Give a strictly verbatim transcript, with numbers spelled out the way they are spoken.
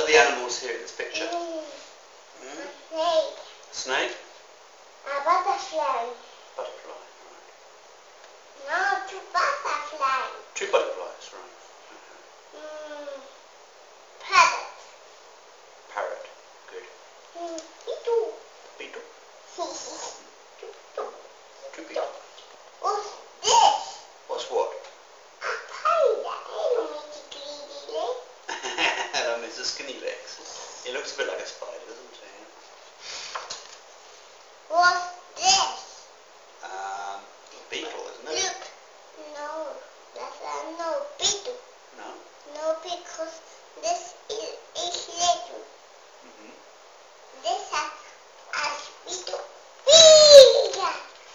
the animals here in this picture? Mm. Mm? Snake. Snake? A butterfly. Butterfly, right. No, two butterflies. Two butterflies, right. Mm. Parrot. Parrot, good. Mm. Beetle. Beetle? Beetle. Two beetles. What's this? What's what? A panda. Hello, Mister Greedy Leg. Hello, Mister Skinny Legs. He looks a bit like a spider, doesn't he? What's this? Um, a beetle, isn't it? Look. No, that's a no beetle. No? No, because